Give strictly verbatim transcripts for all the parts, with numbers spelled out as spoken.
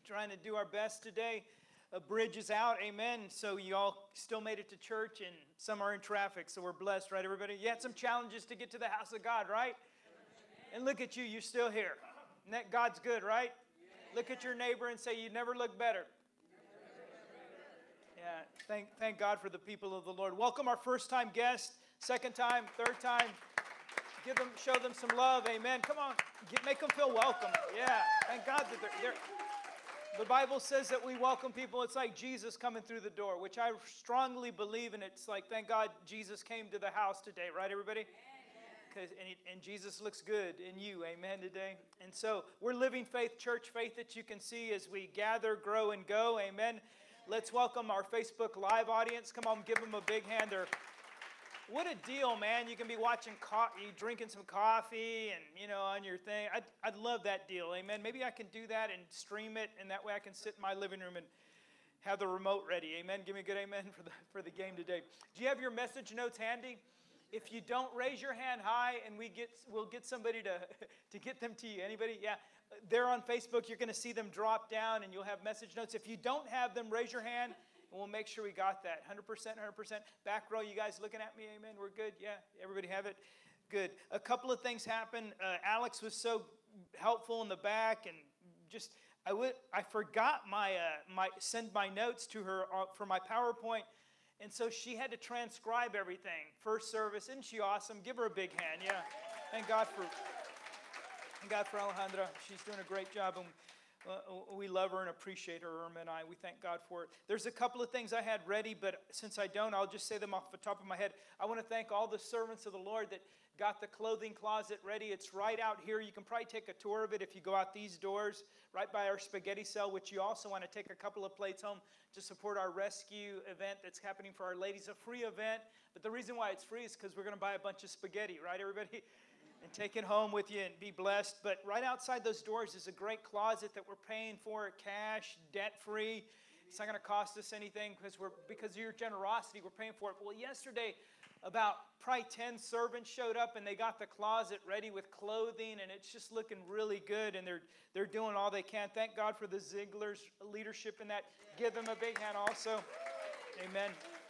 trying to do our best today. A bridge is out, amen. So you all still made it to church, and some are in traffic, so we're blessed, right, everybody? You had some challenges to get to the house of God, right? And look at you, you're still here. God's good, right? Look at your neighbor and say, you never look better. Yeah, thank, thank God for the people of the Lord. Welcome our first-time guests, second time, third time. Give them, show them some love, amen. Come on, get, make them feel welcome. Yeah, thank God that they're, they're. The Bible says that we welcome people. It's like Jesus coming through the door, which I strongly believe in. It's like, thank God Jesus came to the house today, right, everybody? Because and, and Jesus looks good in you, amen, today. And so we're Living Faith Church, faith that you can see as we gather, grow, and go, amen. Let's welcome our Facebook Live audience. Come on, give them a big hand. They're, what a deal, man. You can be watching, co- drinking some coffee and, you know, on your thing. I'd, I'd love that deal, amen. Maybe I can do that and stream it, and that way I can sit in my living room and have the remote ready, amen. Give me a good amen for the, for the game today. Do you have your message notes handy? If you don't, raise your hand high, and we get, we'll get somebody to, to get them to you. Anybody? Yeah. They're on Facebook. You're going to see them drop down, and you'll have message notes. If you don't have them, raise your hand, and we'll make sure we got that. one hundred percent, one hundred percent. Back row, you guys looking at me? Amen. We're good? Yeah. Everybody have it? Good. A couple of things happened. Uh, Alex was so helpful in the back, and just I would I forgot my uh, my send my notes to her uh, for my PowerPoint. And so she had to transcribe everything. First service, isn't she awesome? Give her a big hand, yeah. Thank God for, thank God for Alejandra. She's doing a great job, and uh, we love her and appreciate her, Irma and I. We thank God for it. There's a couple of things I had ready, but since I don't, I'll just say them off the top of my head. I want to thank all the servants of the Lord that got the clothing closet ready. It's right out here. You can probably take a tour of it if you go out these doors, right by our spaghetti cell, which you also want to take a couple of plates home to support our rescue event that's happening for our ladies, a free event. But the reason why it's free is because we're going to buy a bunch of spaghetti, right, everybody? And take it home with you and be blessed. But right outside those doors is a great closet that we're paying for, cash, debt-free. It's not going to cost us anything because we're because of your generosity, we're paying for it. Well, yesterday, about probably ten servants showed up, and they got the closet ready with clothing, and it's just looking really good, and they're they're doing all they can. Thank God for the Ziegler's leadership in that. Give them a big hand also. Amen.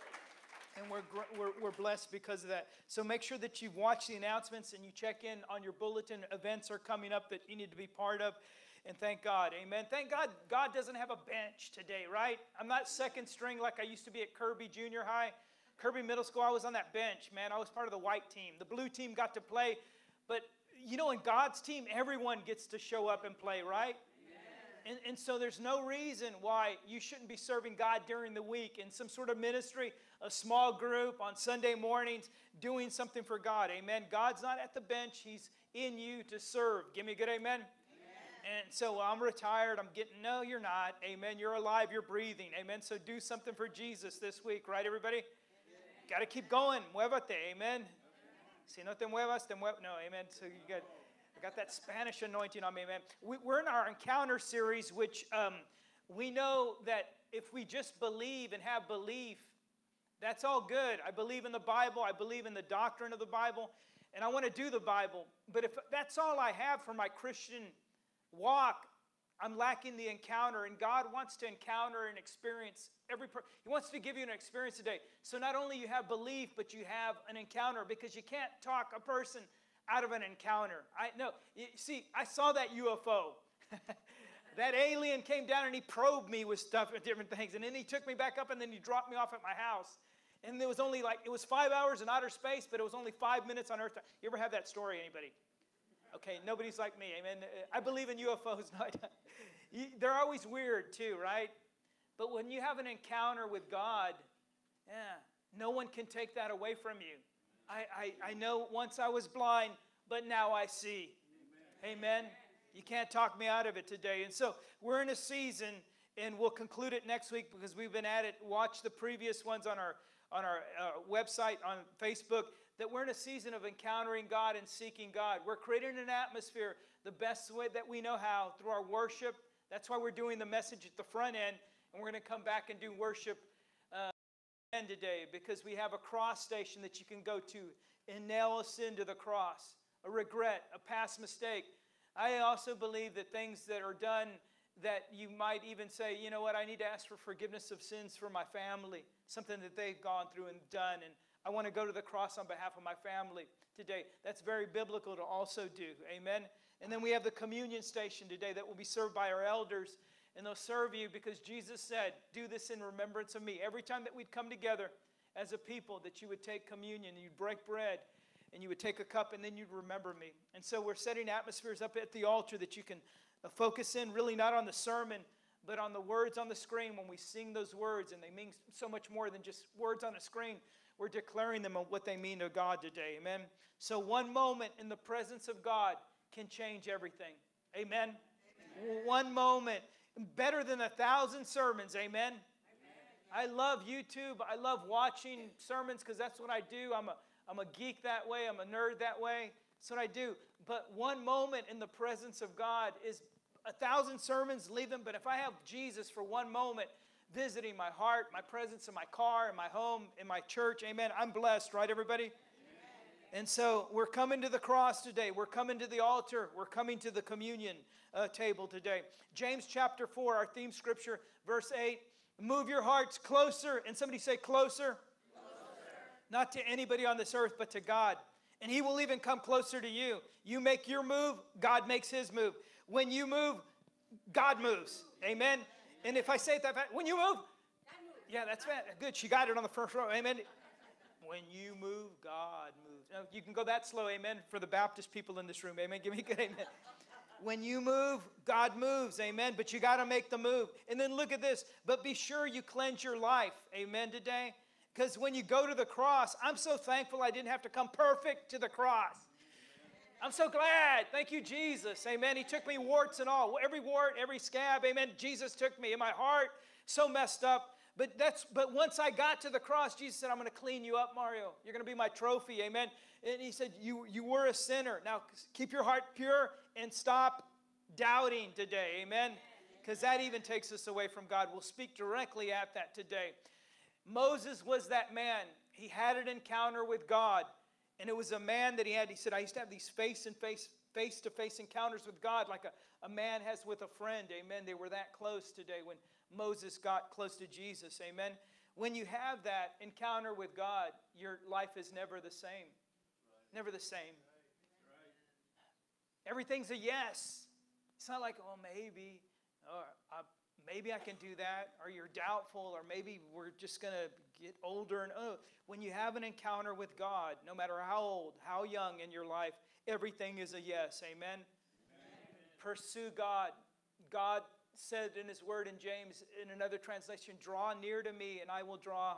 And we're, we're we're blessed because of that. So make sure that you've watched the announcements and you check in on your bulletin. Events are coming up that you need to be part of. And thank God. Amen. Thank God God doesn't have a bench today, right? I'm not second string like I used to be at Kirby Junior High. Kirby Middle School, I was on that bench, man. I was part of the white team. The blue team got to play. But, you know, in God's team, everyone gets to show up and play, right? And, and so there's no reason why you shouldn't be serving God during the week in some sort of ministry, a small group on Sunday mornings, doing something for God. Amen. God's not at the bench. He's in you to serve. Give me a good amen. And so I'm retired. I'm getting, no, you're not. Amen. You're alive. You're breathing. Amen. So do something for Jesus this week, right, everybody? Got to keep going. Muévate. Amen. Si no te muevas, te muevas. No, amen. So you got, I got that Spanish anointing on me, man. We, we're in our encounter series, which um, we know that if we just believe and have belief, that's all good. I believe in the Bible. I believe in the doctrine of the Bible. And I want to do the Bible. But if that's all I have for my Christian walk, I'm lacking the encounter, and God wants to encounter and experience every per- He wants to give you an experience today. So not only you have belief, but you have an encounter, because you can't talk a person out of an encounter. I no, you see, I saw that U F O. That alien came down and he probed me with stuff and different things, and then he took me back up, and then he dropped me off at my house. And it was only like, it was five hours in outer space, but it was only five minutes on Earth. You ever have that story, anybody? Okay, nobody's like me, amen. I believe in U F Os. They're always weird too, right? But when you have an encounter with God, yeah, no one can take that away from you. I, I, I know once I was blind, but now I see. Amen. Amen. You can't talk me out of it today. And so we're in a season, and we'll conclude it next week because we've been at it. Watch the previous ones on our on our uh, website, on Facebook, that we're in a season of encountering God and seeking God. We're creating an atmosphere the best way that we know how, through our worship. That's why we're doing the message at the front end, and we're going to come back and do worship uh, end today, because we have a cross station that you can go to and nail us into the cross. A regret, a past mistake. I also believe that things that are done that you might even say, you know what, I need to ask for forgiveness of sins for my family, something that they've gone through and done, and I want to go to the cross on behalf of my family today. That's very biblical to also do. Amen. And then we have the communion station today that will be served by our elders, and they'll serve you because Jesus said, do this in remembrance of me. Every time that we'd come together as a people, that you would take communion, you'd break bread, and you would take a cup, and then you'd remember me. And so we're setting atmospheres up at the altar that you can focus in, really not on the sermon, but on the words on the screen. When we sing those words, and they mean so much more than just words on a screen, we're declaring them on what they mean to God today. Amen. So one moment in the presence of God can change everything. Amen. Amen. One moment, better than a thousand sermons. Amen. Amen. I love YouTube. I love watching sermons because that's what I do. I'm a, I'm a geek that way. I'm a nerd that way. That's what I do. But one moment in the presence of God is a thousand sermons, leave them. But if I have Jesus for one moment visiting my heart, my presence in my car, in my home, in my church, amen, I'm blessed, right, everybody? Amen. And so we're coming to the cross today. We're coming to the altar. We're coming to the communion uh, table today. James chapter four, our theme scripture, verse eight. Move your hearts closer. And somebody say closer. Closer. Not to anybody on this earth, but to God. And he will even come closer to you. You make your move, God makes his move. When you move, God moves. Amen. And if I say it that fast, when you move, yeah, that's right. Good. She got it on the first row. Amen. When you move, God moves. Now, you can go that slow. Amen. For the Baptist people in this room. Amen. Give me a good amen. When you move, God moves. Amen. But you got to make the move. And then look at this. But be sure you cleanse your life. Amen today. Because when you go to the cross, I'm so thankful I didn't have to come perfect to the cross. I'm so glad. Thank you, Jesus. Amen. He took me warts and all. Every wart, every scab. Amen. Jesus took me in my heart. So messed up. But that's but once I got to the cross, Jesus said, I'm going to clean you up, Mario. You're going to be my trophy. Amen. And he said, you, you were a sinner. Now keep your heart pure and stop doubting today. Amen. Because that even takes us away from God. We'll speak directly at that today. Moses was that man. He had an encounter with God. And it was a man that he had. He said, I used to have these face and face, face-to-face encounters with God like a, a man has with a friend. Amen. They were that close today when Moses got close to Jesus. Amen. When you have that encounter with God, your life is never the same. Right. Never the same. Right. Right. Everything's a yes. It's not like, oh, maybe, or uh, maybe I can do that, or you're doubtful, or maybe we're just going to get older. And oh, when you have an encounter with God, no matter how old, how young in your life, everything is a yes. Amen? Amen. Pursue God. God said in his word in James, in another translation, draw near to me and I will draw.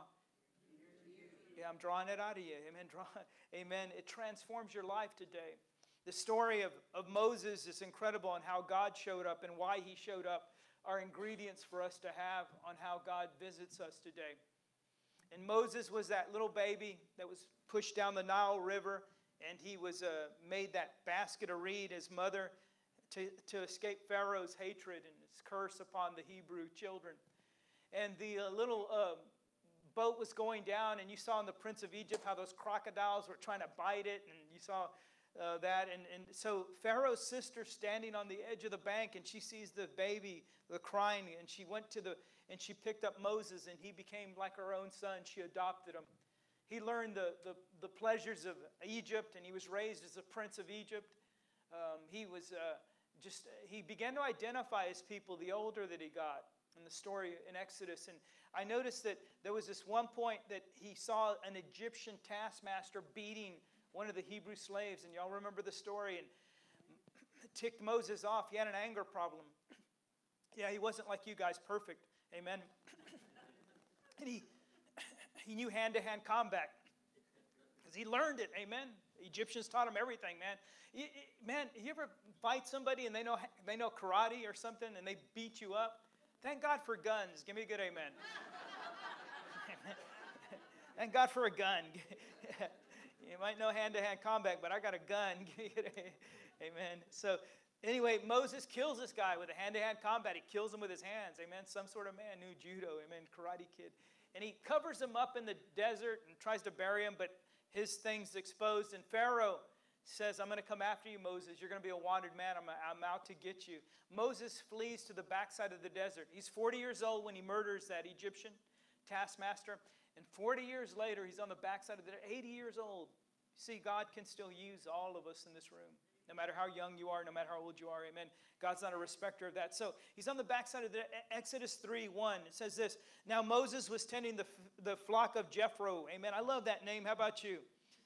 Yeah, I'm drawing it out of you. Amen. Draw. Amen. It transforms your life today. The story of, of Moses is incredible on how God showed up and why he showed up are ingredients for us to have on how God visits us today. And Moses was that little baby that was pushed down the Nile River, and he was uh, made that basket of reed, his mother, to, to escape Pharaoh's hatred and his curse upon the Hebrew children. And the uh, little uh, boat was going down, and you saw in the Prince of Egypt how those crocodiles were trying to bite it, and you saw uh, that. And, and so Pharaoh's sister standing on the edge of the bank, and she sees the baby, the crying, and she went to the And she picked up Moses, and he became like her own son. She adopted him. He learned the, the, the pleasures of Egypt, and he was raised as a prince of Egypt. Um, he was uh, just, he began to identify his people the older that he got in the story in Exodus. And I noticed that there was this one point that he saw an Egyptian taskmaster beating one of the Hebrew slaves. And y'all remember the story. And it ticked Moses off. He had an anger problem. Yeah, he wasn't like you guys, perfect. Amen. And he, he knew hand-to-hand combat because he learned it. Amen. The Egyptians taught him everything, man. You, man, you ever fight somebody and they know they know karate or something and they beat you up? Thank God for guns. Give me a good amen. Thank God for a gun. You might know hand-to-hand combat, but I got a gun. Amen. So anyway, Moses kills this guy with a hand-to-hand combat. He kills him with his hands. Amen. Some sort of man knew judo. Amen. Karate kid. And he covers him up in the desert and tries to bury him, but his thing's exposed. And Pharaoh says, I'm going to come after you, Moses. You're going to be a wandered man. I'm, I'm out to get you. Moses flees to the backside of the desert. He's forty years old when he murders that Egyptian taskmaster. And forty years later, he's on the backside of the desert, eighty years old. See, God can still use all of us in this room. No matter how young you are, no matter how old you are, amen. God's not a respecter of that. So he's on the backside of the Exodus three one. It says this, now Moses was tending the, the flock of Jethro. Amen. I love that name. How about you?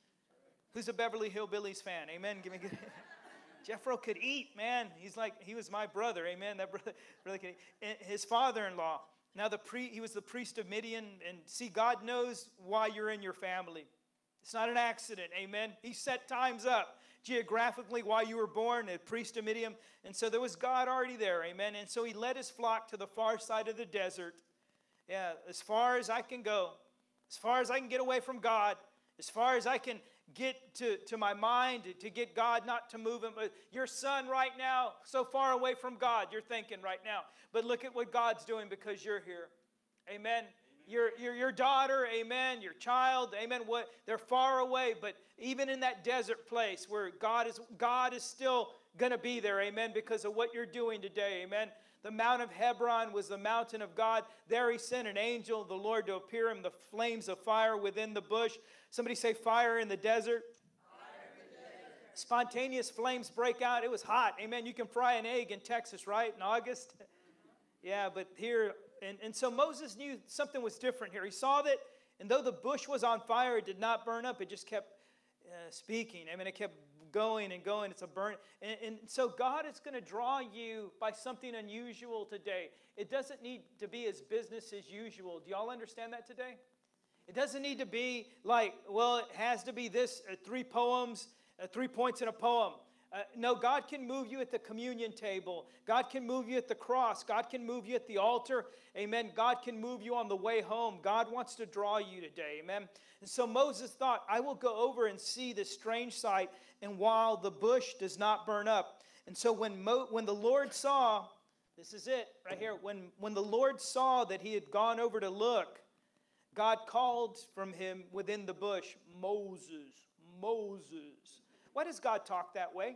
Who's a Beverly Hillbillies fan? Amen. Give me good. Jethro could eat, man. He's like, he was my brother. Amen. That brother really could eat. His father-in-law. Now the pre, he was the priest of Midian. And see, God knows why you're in your family. It's not an accident. Amen. He set times up geographically while you were born, a priest of Midian. And so there was God already there. Amen. And so he led his flock to the far side of the desert. Yeah, as far as I can go. As far as I can get away from God. As far as I can get to, to my mind, to get God not to move him. Your son right now, so far away from God, you're thinking right now. But look at what God's doing because you're here. Amen. Your, your, your daughter, amen, your child, amen, what, they're far away. But even in that desert place where God is, God is still going to be there, amen, because of what you're doing today, amen. The Mount of Hebron was the mountain of God. There he sent an angel, the Lord, to appear him, the flames of fire within the bush. Somebody say fire in the desert. Fire in the desert. Spontaneous flames break out. It was hot. Amen. You can fry an egg in Texas, right? In August. Yeah, but here, and, and so Moses knew something was different here. He saw that, and though the bush was on fire, it did not burn up. It just kept uh, speaking. I mean, it kept going and going. It's a burn. And, and so God is going to draw you by something unusual today. It doesn't need to be as business as usual. Do y'all understand that today? It doesn't need to be like, well, it has to be this, uh, three poems, uh, three points in a poem. Uh, no, God can move you at the communion table. God can move you at the cross. God can move you at the altar. Amen. God can move you on the way home. God wants to draw you today. Amen. And so Moses thought, I will go over and see this strange sight, and while the bush does not burn up. And so when, Mo, when the Lord saw, this is it right here, when, when the Lord saw that he had gone over to look, God called from him within the bush, Moses, Moses. Why does God talk that way?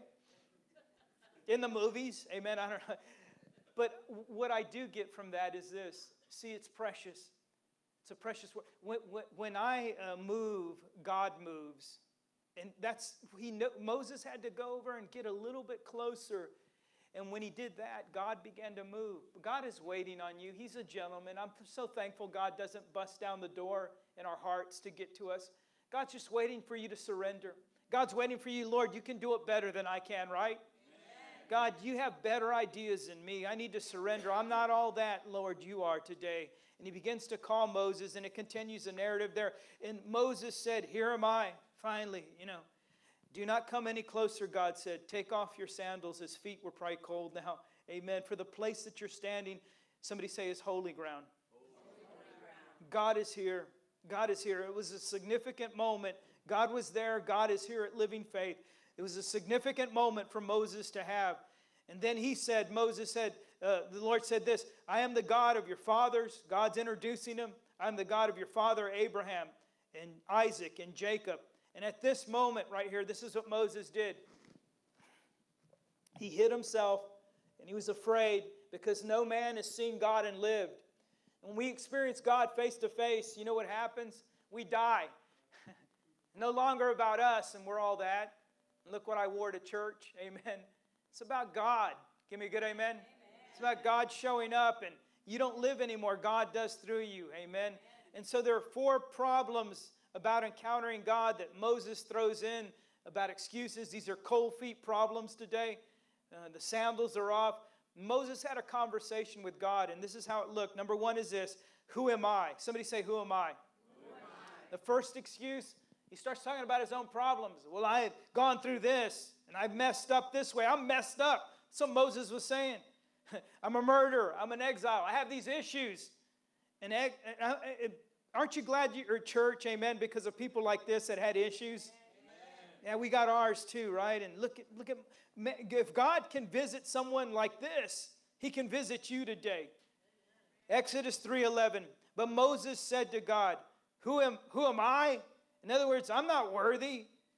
In the movies, amen, I don't know. But what I do get from that is this. See, it's precious. It's a precious word. When, when, when I uh, move, God moves. And that's, he know, Moses had to go over and get a little bit closer. And when he did that, God began to move. God is waiting on you. He's a gentleman. I'm so thankful God doesn't bust down the door in our hearts to get to us. God's just waiting for you to surrender. God's waiting for you, Lord, you can do it better than I can, right? Amen. God, you have better ideas than me. I need to surrender. I'm not all that, Lord, you are today. And he begins to call Moses, and it continues the narrative there. And Moses said, here am I, finally, you know. Do not come any closer, God said. Take off your sandals. His feet were probably cold now. Amen. For the place that you're standing, somebody say, is holy ground. Holy ground. God is here. God is here. It was a significant moment. God was there. God is here at Living Faith. It was a significant moment for Moses to have. And then he said, Moses said, uh, the Lord said this, I am the God of your fathers. God's introducing him. I am the God of your father Abraham and Isaac and Jacob. And at this moment right here, this is what Moses did. He hid himself and he was afraid because no man has seen God and lived. And when we experience God face to face, you know what happens? We die. No longer about us and we're all that. And look what I wore to church. Amen. It's about God. Give me a good amen. Amen. It's about God showing up and you don't live anymore. God does through you. Amen. Amen. And so there are four problems about encountering God that Moses throws in about excuses. These are cold feet problems today. Uh, the sandals are off. Moses had a conversation with God, and this is how it looked. Number one is this, who am I? Somebody say, who am I? Who am I? The first excuse, he starts talking about his own problems. Well, I have gone through this, and I've messed up this way. I'm messed up. That's what Moses was saying. I'm a murderer. I'm an exile. I have these issues. And, and, and, and aren't you glad you're at church, amen, because of people like this that had issues? Amen. Yeah, we got ours too, right? And look at, look at, if God can visit someone like this, he can visit you today. Exodus three eleven, but Moses said to God, who am, who am I? In other words, I'm not worthy.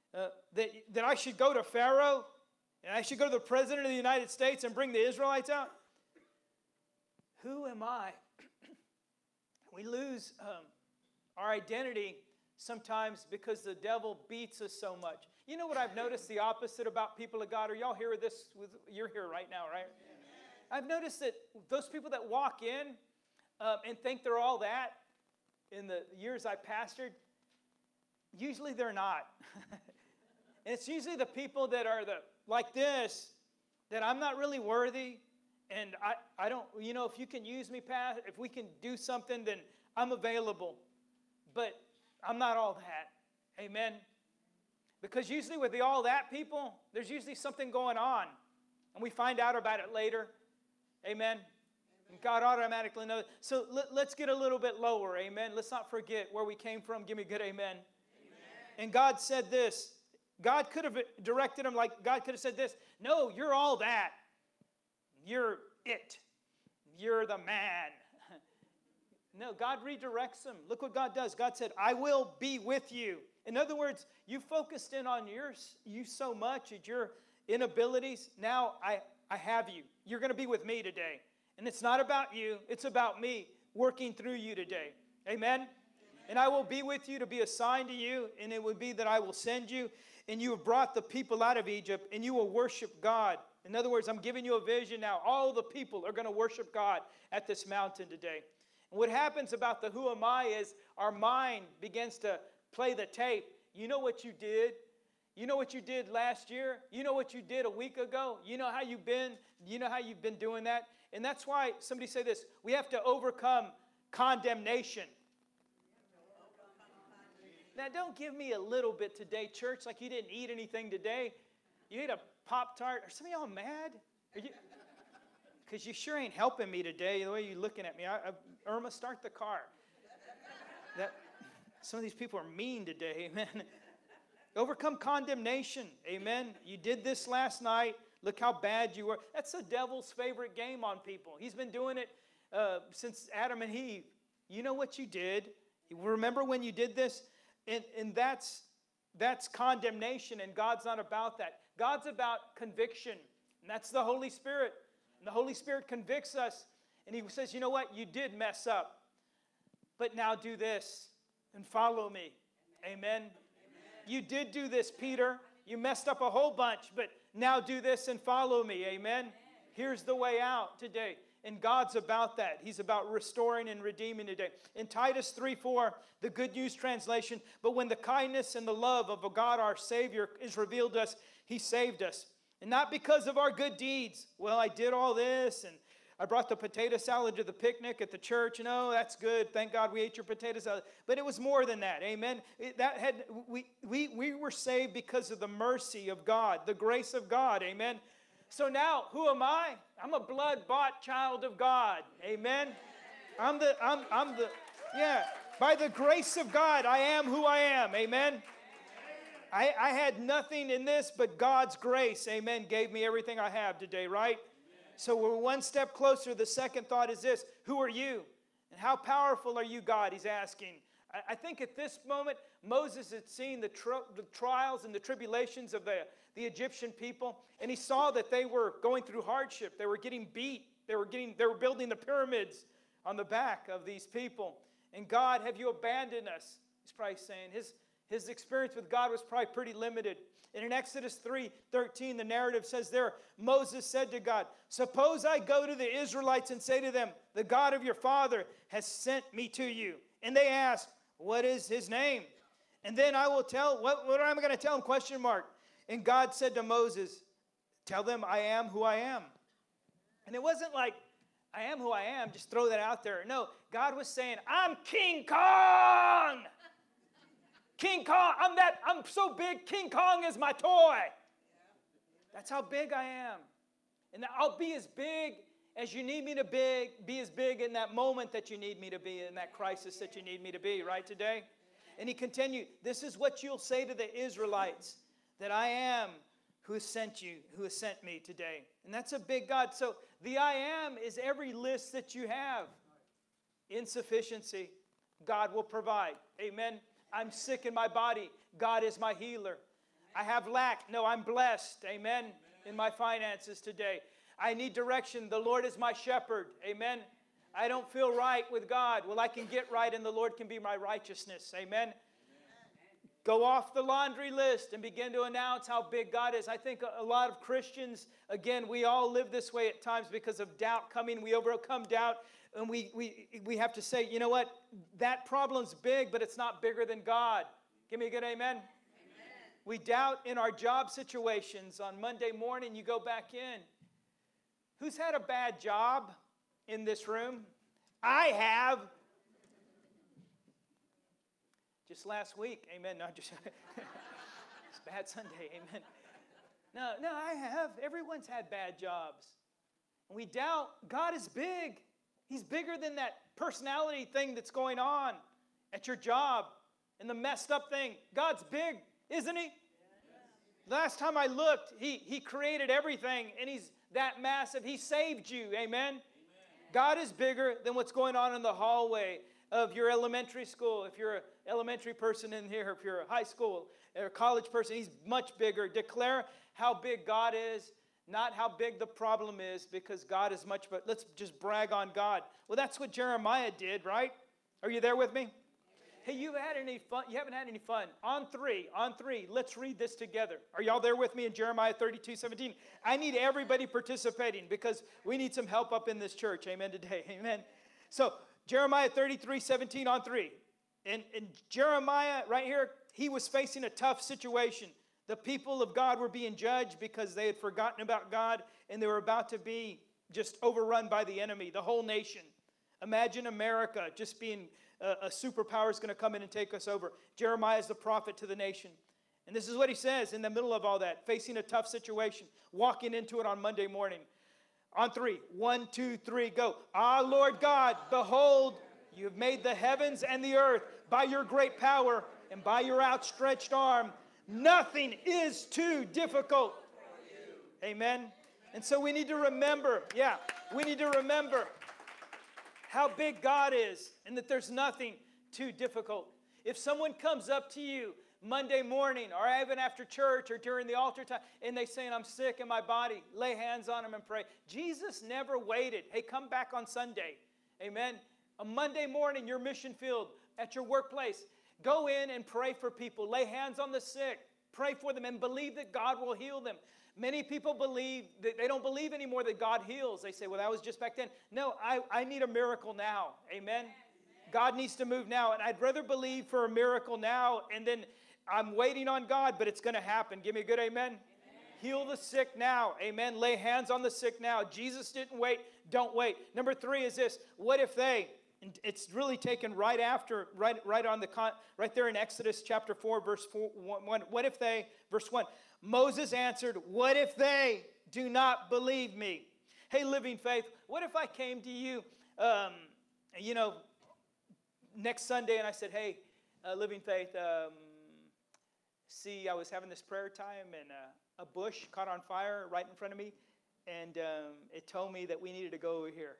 uh, that, that I should go to Pharaoh and I should go to the President of the United States and bring the Israelites out? Who am I? We lose um, our identity sometimes because the devil beats us so much. You know what I've noticed the opposite about people of God? Are y'all here with this? With, you're here right now, right? I've noticed that those people that walk in um, and think they're all that in the years I pastored, usually they're not. And it's usually the people that are the like this, that I'm not really worthy, and I, I don't, you know, if you can use me, Pat, if we can do something, then I'm available. But I'm not all that. Amen. Because usually with the all that people, there's usually something going on. And we find out about it later. Amen. And God automatically knows. So let, let's get a little bit lower. Amen. Let's not forget where we came from. Give me a good amen. Amen. And God said this. God could have directed him like God could have said this. No, you're all that. You're it. You're the man. No, God redirects him. Look what God does. God said, I will be with you. In other words, you focused in on your, you so much at your inabilities. Now I, I have you. You're going to be with me today. And it's not about you. It's about me working through you today. Amen? Amen? And I will be with you to be a sign to you. And it would be that I will send you. And you have brought the people out of Egypt. And you will worship God. In other words, I'm giving you a vision now. All the people are going to worship God at this mountain today. And what happens about the who am I is our mind begins to play the tape. You know what you did. You know what you did last year. You know what you did a week ago. You know how you've been. You know how you've been doing that. And that's why somebody say this. We have to overcome condemnation. Now, don't give me a little bit today, church, like you didn't eat anything today. You ate a Pop-Tart. Are some of y'all mad? Are you? Because you sure ain't helping me today, the way you're looking at me. I, I, Irma, start the car. That, some of these people are mean today, amen. Overcome condemnation, amen. You did this last night. Look how bad you were. That's the devil's favorite game on people. He's been doing it uh, since Adam and Eve. You know what you did. You remember when you did this? And, and that's, that's condemnation, and God's not about that. God's about conviction, and that's the Holy Spirit. And the Holy Spirit convicts us, and he says, you know what? You did mess up, but now do this and follow me. Amen. Amen. You did do this, Peter. You messed up a whole bunch, but now do this and follow me. Amen. Amen. Here's the way out today. And God's about that. He's about restoring and redeeming today. In Titus three four, the Good News translation, but when the kindness and the love of God our Savior is revealed to us, he saved us. And not because of our good deeds. Well, I did all this, and I brought the potato salad to the picnic at the church. You know, that's good. Thank God we ate your potato salad. But it was more than that. Amen. It, that had we, we, we were saved because of the mercy of God, the grace of God. Amen. So now, who am I? I'm a blood-bought child of God. Amen. I'm the, I'm, I'm the, yeah. By the grace of God, I am who I am. Amen. I, I had nothing in this but God's grace. Amen. Gave me everything I have today, right? So we're one step closer. The second thought is this. Who are you? And how powerful are you, God? He's asking. I, I think at this moment, Moses had seen the, tri- the trials and the tribulations of the, the Egyptian people. And he saw that they were going through hardship. They were getting beat. They were getting, they were building the pyramids on the back of these people. And God, have you abandoned us? He's probably saying his, his experience with God was probably pretty limited. And in Exodus three thirteen, the narrative says there, Moses said to God, suppose I go to the Israelites and say to them, the God of your father has sent me to you. And they ask, what is his name? And then I will tell, what, what am I going to tell them? Question mark. And God said to Moses, tell them I am who I am. And it wasn't like, I am who I am, just throw that out there. No, God was saying, I'm King Kong. King Kong, I'm that, I'm so big, King Kong is my toy. That's how big I am. And I'll be as big as you need me to be, be as big in that moment that you need me to be, in that crisis that you need me to be, right today? And he continued, this is what you'll say to the Israelites, that I am who has sent you, who has sent me today. And that's a big God. So the I am is every list that you have. Insufficiency, God will provide. Amen. I'm sick in my body. God is my healer. I have lack. No, I'm blessed. Amen. In my finances today. I need direction. The Lord is my shepherd. Amen. I don't feel right with God. Well, I can get right and the Lord can be my righteousness. Amen. Go off the laundry list and begin to announce how big God is. I think a lot of Christians, again, we all live this way at times because of doubt coming. We overcome doubt and we, we, we have to say, you know what? That problem's big, but it's not bigger than God. Give me a good amen. Amen. We doubt in our job situations. On Monday morning, you go back in. Who's had a bad job in this room? I have. Just last week, amen. No, just it's bad Sunday, amen. No, no, I have. Everyone's had bad jobs. We doubt God is big. He's bigger than that personality thing that's going on at your job and the messed up thing. God's big, isn't He? Yes. Last time I looked, He He created everything, and He's that massive. He saved you, amen. Amen. God is bigger than what's going on in the hallway of your elementary school. If you're an elementary person in here, if you're a high school or a college person, He's much bigger. Declare how big God is, not how big the problem is, because God is much, but let's just brag on God. Well, that's what Jeremiah did, right? Are you there with me? Hey, you had any fun? You haven't had any fun. On three, on three, let's read this together. Are y'all there with me in Jeremiah thirty-two seventeen? I need everybody participating because we need some help up in this church. Amen today. Amen. So Jeremiah thirty-three seventeen on three. And, and Jeremiah, right here, he was facing a tough situation. The people of God were being judged because they had forgotten about God and they were about to be just overrun by the enemy, the whole nation. Imagine America just being a, a superpower is going to come in and take us over. Jeremiah is the prophet to the nation. And this is what he says in the middle of all that, facing a tough situation, walking into it on Monday morning. On three. One, two, three, go. Ah, Lord God, behold, you have made the heavens and the earth by your great power and by your outstretched arm. Nothing is too difficult. Amen. And so we need to remember, yeah, we need to remember how big God is and that there's nothing too difficult. If someone comes up to you Monday morning or even after church or during the altar time and they saying, I'm sick in my body, lay hands on them and pray. Jesus never waited. Hey, come back on Sunday. Amen. A Monday morning, your mission field at your workplace. Go in and pray for people. Lay hands on the sick. Pray for them and believe that God will heal them. Many people believe that they don't believe anymore that God heals. They say, well, that was just back then. No, I, I need a miracle now. Amen. God needs to move now. And I'd rather believe for a miracle now and then I'm waiting on God, but it's going to happen. Give me a good amen. Amen. Heal the sick now. Amen. Lay hands on the sick now. Jesus didn't wait. Don't wait. Number three is this. What if they... And it's really taken right after, right, right on the con, right there in Exodus chapter four, verse four, one. What if they, verse one, Moses answered, what if they do not believe me? Hey, Living Faith, what if I came to you, um, you know, next Sunday and I said, hey, uh, Living Faith, um, see, I was having this prayer time and uh, a bush caught on fire right in front of me, and um, it told me that we needed to go over here.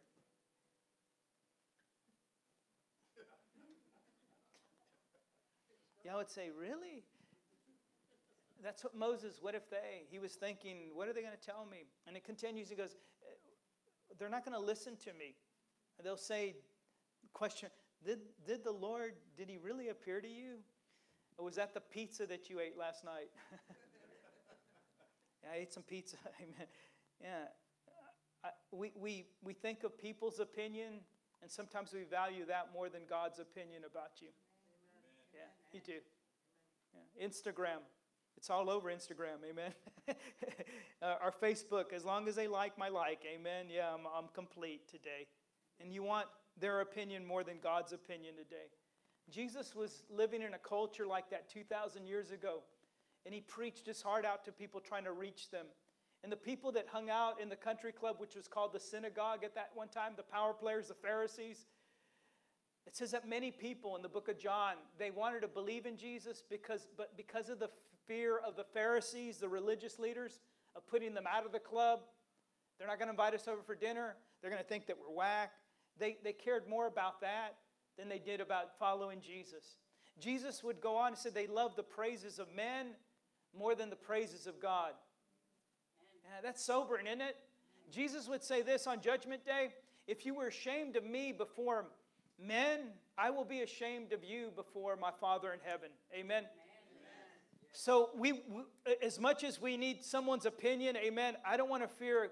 I would say, really? That's what Moses, what if they? He was thinking, what are they going to tell me? And it continues, he goes, they're not going to listen to me. And they'll say, question, did, did the Lord, did He really appear to you? Or was that the pizza that you ate last night? Yeah, I ate some pizza, amen. Yeah, I, we, we, we think of people's opinion, and sometimes we value that more than God's opinion about you. Yeah, you do. Yeah. Instagram. It's all over Instagram, amen. uh, our Facebook, as long as they like my like, amen. Yeah, I'm, I'm complete today. And you want their opinion more than God's opinion today. Jesus was living in a culture like that two thousand years ago. And He preached His heart out to people trying to reach them. And the people that hung out in the country club, which was called the synagogue at that one time, the power players, the Pharisees, it says that many people in the book of John, they wanted to believe in Jesus, because, but because of the fear of the Pharisees, the religious leaders, of putting them out of the club, they're not going to invite us over for dinner. They're going to think that we're whack. They, they cared more about that than they did about following Jesus. Jesus would go on and say they loved the praises of men more than the praises of God. Yeah, that's sobering, isn't it? Jesus would say this on Judgment Day, if you were ashamed of me before men, I will be ashamed of you before my Father in heaven. Amen? Amen. So we, we, as much as we need someone's opinion, amen, I don't want to fear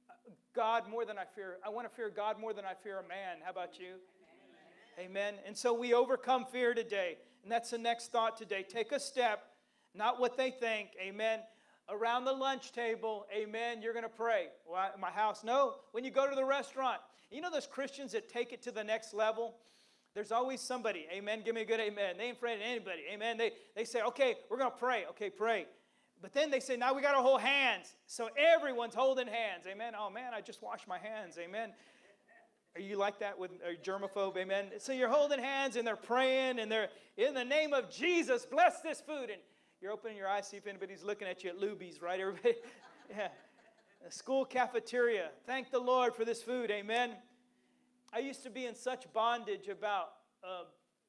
God more than I fear. I want to fear God more than I fear a man. How about you? Amen. Amen. And so we overcome fear today. And that's the next thought today. Take a step, not what they think. Amen. Around the lunch table, amen, you're going to pray. Well, in my house, no. When you go to the restaurant, you know those Christians that take it to the next level? There's always somebody, amen, give me a good amen. They ain't afraid of anybody, amen. They, they say, okay, we're going to pray. Okay, pray. But then they say, now we got to hold hands. So everyone's holding hands, amen. Oh, man, I just washed my hands, amen. Are you like that with a germaphobe, amen? So you're holding hands and they're praying and they're, in the name of Jesus, bless this food. And you're opening your eyes, see if anybody's looking at you at Luby's, right? Everybody, yeah. A school cafeteria. Thank the Lord for this food, amen. I used to be in such bondage about uh,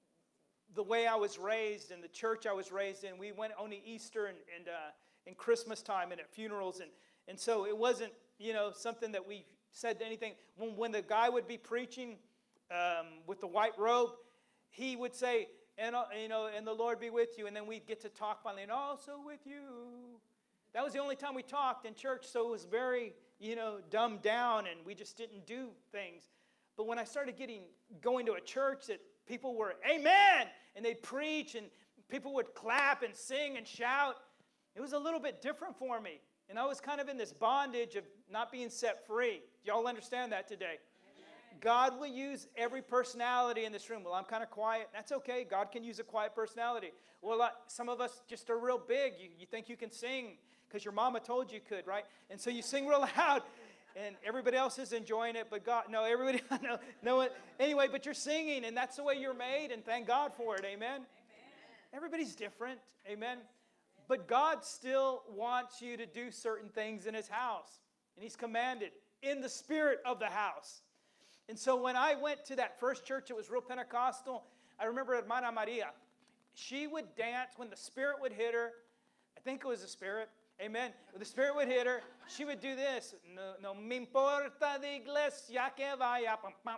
the way I was raised and the church I was raised in. We went only Easter and, and, uh, and Christmas time and at funerals. And, and so it wasn't, you know, something that we said anything. When, when the guy would be preaching um, with the white robe, he would say, and, uh, you know, and the Lord be with you. And then we'd get to talk finally, and also with you. That was the only time we talked in church, so it was very, you know, dumbed down, and we just didn't do things. But when I started getting going to a church that people were, amen, and they'd preach, and people would clap and sing and shout, it was a little bit different for me. And I was kind of in this bondage of not being set free. Y'all understand that today? God will use every personality in this room. Well, I'm kind of quiet. That's okay. God can use a quiet personality. Well, uh, some of us just are real big. You, you think you can sing because your mama told you could, right? And so you sing real loud, and everybody else is enjoying it, but God, no, everybody, no, no. Anyway, but you're singing, and that's the way you're made, and thank God for it. Amen? Amen. Everybody's different. Amen? But God still wants you to do certain things in His house, and He's commanded in the spirit of the house. And so when I went to that first church, it was real Pentecostal. I remember Hermana Maria. She would dance when the Spirit would hit her. I think it was the Spirit. Amen. When the Spirit would hit her, she would do this. No, no me importa de iglesia que vaya.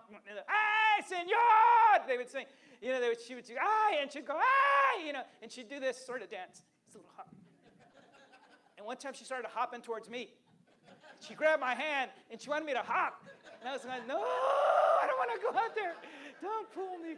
Ay, Señor! They would sing. You know, they would, she would sing, ay, and she'd go, ay, you know, and she'd do this sort of dance. This little hop. And one time she started hopping towards me. She grabbed my hand, and she wanted me to hop. And I was like, no, I don't want to go out there. Don't pull me.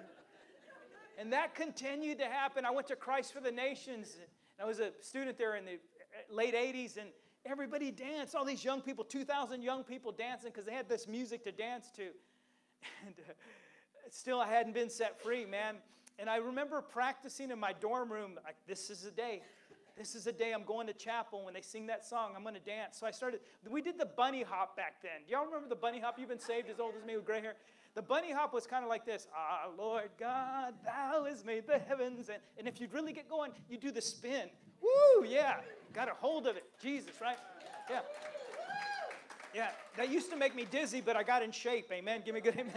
And that continued to happen. I went to Christ for the Nations. I was a student there in the late eighties, and everybody danced. All these young people, two thousand young people dancing because they had this music to dance to. And uh, still, I hadn't been set free, man. And I remember practicing in my dorm room. Like, this is the day. This is the day I'm going to chapel. When they sing that song, I'm going to dance. So I started, we did the bunny hop back then. Do y'all remember the bunny hop? You've been saved as old as me with gray hair. The bunny hop was kind of like this. Ah, Lord God, thou hast made the heavens. And, and if you'd really get going, you do the spin. Woo, yeah. Got a hold of it. Jesus, right? Yeah. Yeah. That used to make me dizzy, but I got in shape. Amen. Give me a good amen.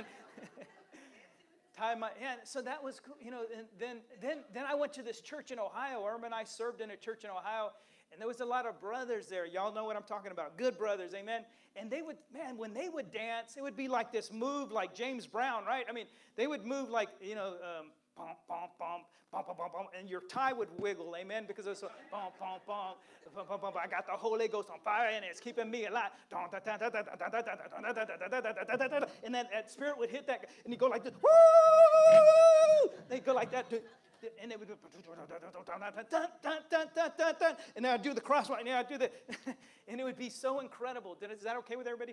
Tie my hand. So that was cool. You know, and then, then, then I went to this church in Ohio. Irma and I served in a church in Ohio, and there was a lot of brothers there. Y'all know what I'm talking about. Good brothers, amen. And they would, man, when they would dance, it would be like this move like James Brown, right? I mean, they would move like, you know, um, bum, bum, bum, bum, bum, bum, bum, and your tie would wiggle, amen, because it was so, bum, bum, bum, bum, bum, bum, I got the Holy Ghost on fire, and it's keeping me alive. And then that Spirit would hit that, and he'd go like this, woo! They'd go like that, and they would do, and then I'd do the crosswalk, and then I'd do the, and it would be so incredible. Is that okay with everybody?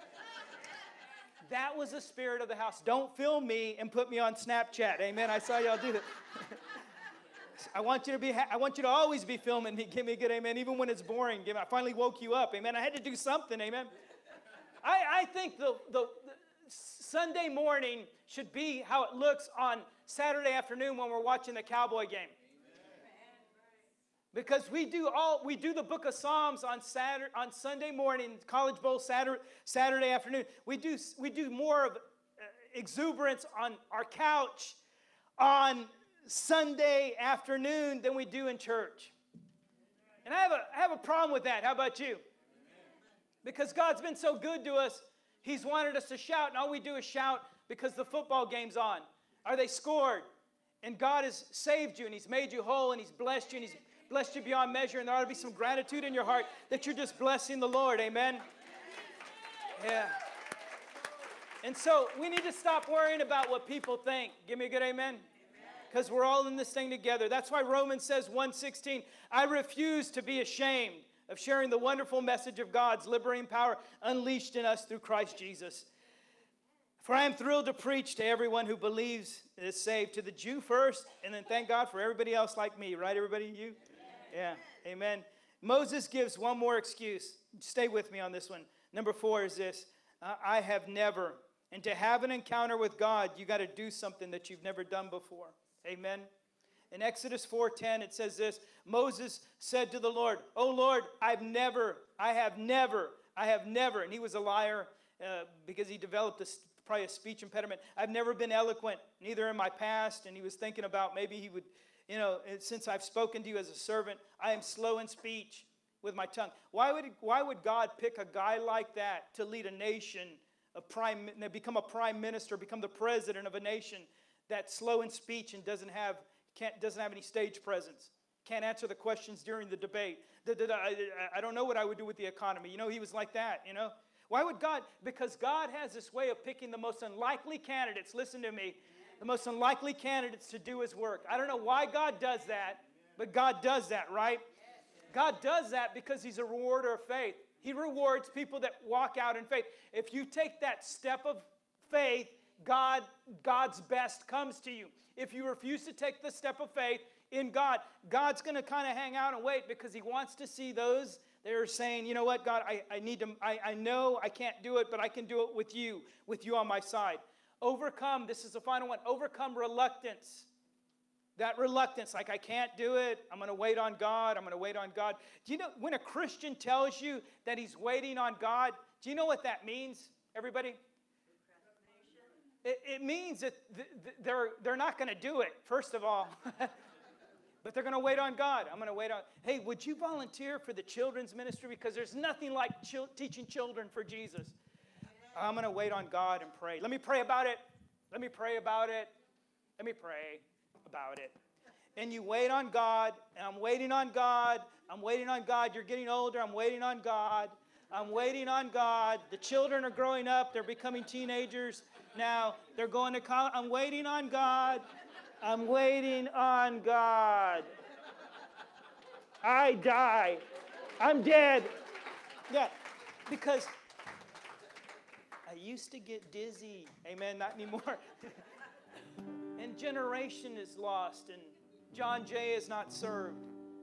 That was the spirit of the house. Don't film me and put me on Snapchat. Amen. I saw y'all do that. I want you to be. I want you to always be filming me. Give me a good amen, even when it's boring. Give me, I finally woke you up. Amen. I had to do something. Amen. I, I think the, the, the Sunday morning should be how it looks on Saturday afternoon when we're watching the Cowboy game. Because we do all we do the book of Psalms on Saturday, on Sunday morning, College Bowl Saturday, Saturday afternoon. We do we do more of exuberance on our couch on Sunday afternoon than we do in church. And I have a, I have a problem with that. How about you? Because God's been so good to us, He's wanted us to shout, and all we do is shout because the football game's on. Or they scored, and God has saved you, and He's made you whole, and He's blessed you, and He's blessed you beyond measure, and there ought to be some gratitude in your heart that you're just blessing the Lord. Amen? Yeah. And so we need to stop worrying about what people think. Give me a good amen. Because we're all in this thing together. That's why Romans says one sixteen, I refuse to be ashamed of sharing the wonderful message of God's liberating power unleashed in us through Christ Jesus. For I am thrilled to preach to everyone who believes and is saved, to the Jew first, and then thank God for everybody else like me. Right, everybody? You? Yeah. Amen. Moses gives one more excuse. Stay with me on this one. Number four is this. Uh, I have never. And to have an encounter with God, you got to do something that you've never done before. Amen. In Exodus four ten, it says this. Moses said to the Lord, oh Lord, I've never, I have never, I have never. And he was a liar uh, because he developed a, probably a speech impediment. I've never been eloquent, neither in my past. And he was thinking about maybe he would, you know, since I've spoken to you as a servant, I am slow in speech with my tongue. Why would, why would God pick a guy like that to lead a nation, a prime, become a prime minister, become the president of a nation that's slow in speech and doesn't have, can't, doesn't have any stage presence, can't answer the questions during the debate? I don't know what I would do with the economy. You know, he was like that, you know. Why would God? Because God has this way of picking the most unlikely candidates, listen to me, the most unlikely candidates to do His work. I don't know why God does that, but God does that, right? God does that because He's a rewarder of faith. He rewards people that walk out in faith. If you take that step of faith, God, God's best comes to you. If you refuse to take the step of faith in God, God's going to kind of hang out and wait because He wants to see those that are saying, you know what, God, I, I need to, I, I know I can't do it, but I can do it with you, with you on my side. Overcome, this is the final one, overcome reluctance. That reluctance, like I can't do it, I'm going to wait on God, I'm going to wait on God. Do you know, when a Christian tells you that he's waiting on God, do you know what that means, everybody? It, it means that th- th- they're, they're not going to do it, first of all. But they're going to wait on God. I'm going to wait on, hey, would you volunteer for the children's ministry? Because there's nothing like chil- teaching children for Jesus. I'm going to wait on God and pray. Let me pray about it. Let me pray about it. Let me pray about it. And you wait on God, and I'm waiting on God. I'm waiting on God. You're getting older. I'm waiting on God. I'm waiting on God. The children are growing up. They're becoming teenagers now. They're going to college. I'm waiting on God. I'm waiting on God. I die. I'm dead. Yeah, because I used to get dizzy. Amen, not anymore. And generation is lost, and John Jay is not served.